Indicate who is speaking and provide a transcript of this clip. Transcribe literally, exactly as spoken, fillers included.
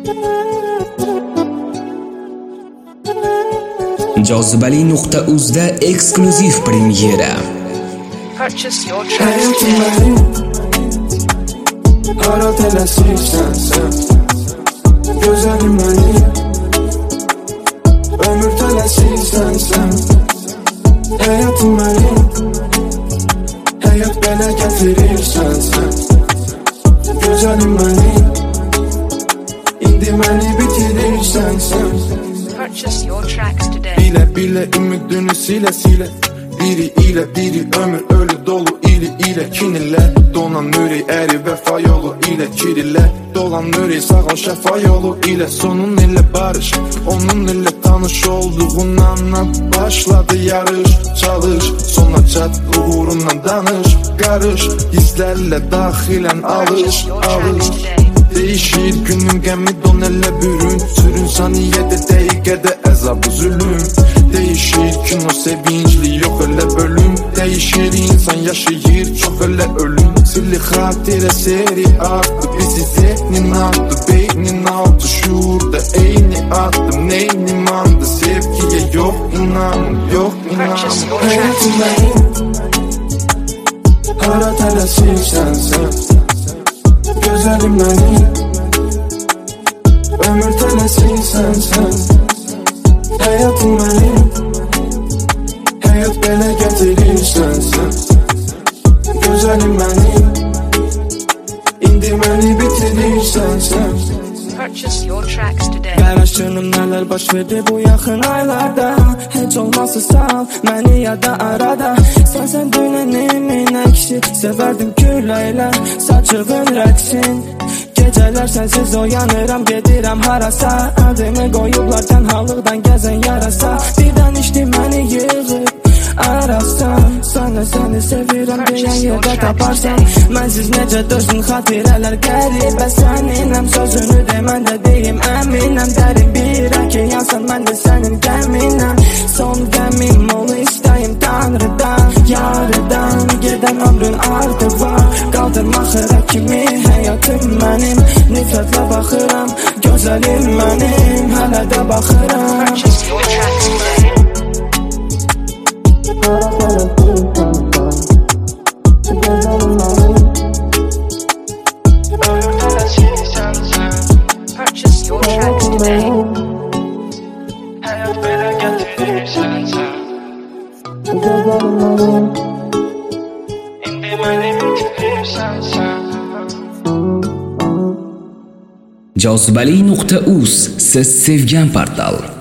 Speaker 1: Jozibali nuqta uzda eksklyuziv premyera.
Speaker 2: Purchase your tracks today.
Speaker 3: Hara tələsirsən sən, gözəlim mənim. Ömür tələsirsən sən, həyatım mənim. Həyat belə gətirirsən sən, gözəlim mənim. İndi məni bitirirsən sən.
Speaker 2: Purchase your tracks today.
Speaker 3: Bilə bilə ümidini silə silə, biri ilə biri ömür ölü dolu ili ilə. Kin ilə donan ürək əri vəfa yolu ilə. Kirilə dolan ürək sağal şəfa yolu ilə. Sonun ilə barış, onun ilə tanış olduğundan başladı yarış. Çalış, sona çat, uğrundan danış. Qarış, hisslərlə daxilən alış, alış. Değişir günün qəmi don elə bürün. Sürün saniyədə, dəqiqədə əzabı zülüm. Değişir kino sevincli, yox elə bölüm. Değişir insan yaşayır, çox elə ölüm. Sirli xatirə seri arttı, bizi zehnin altı. Beynin altı şuurda eyni attım. Neynim andı, sevgiye yok inanım, yok inanım. Həyatım mənim, hara tələsirsən sən, gözəlim mənim. Ömür tələsirsən sən, həyatım mənim. Həyat belə gətirirsən sən, gözəlim mənim. İndi məni bitirirsən sən.
Speaker 2: Purchase your tracks today.
Speaker 4: Qaraşdırım nələr baş verdi bu yaxın aylarda. Heç olmazsa sal məni yada arada. Sənsən dünənimin əksi, sevərdim küləylə saçığın rəqsin. Gecələr sənsiz oyanıram, gedirəm harasa. Adımı qoyublar tənhalıqdan gəzən yarasa. Birdən içdi məni yığıb arasan. Sana səni sevirəm deyən yerdə taparsan. Mənsiz necə dözdün xatirələr qəribə. Səninəm sözünü de mən də deyim əminəm. Dərin bir əkiyansan mən də sənin qəminəm. Son qəmim ol istəyim Tanrıdan, yarıdan. Gedən ömrün ardıva, qaldırma xırə kimi həyatım mənim. Nifrətlə baxıram, gözəlim mənim. Hələ də baxıram.
Speaker 2: Purchase your tracks today. Purchase your tracks today.
Speaker 4: Həyat belə gətirirsən sən, indi məni bitirirsən sən.
Speaker 1: Jozibali nuqta uz siz sevgan portal.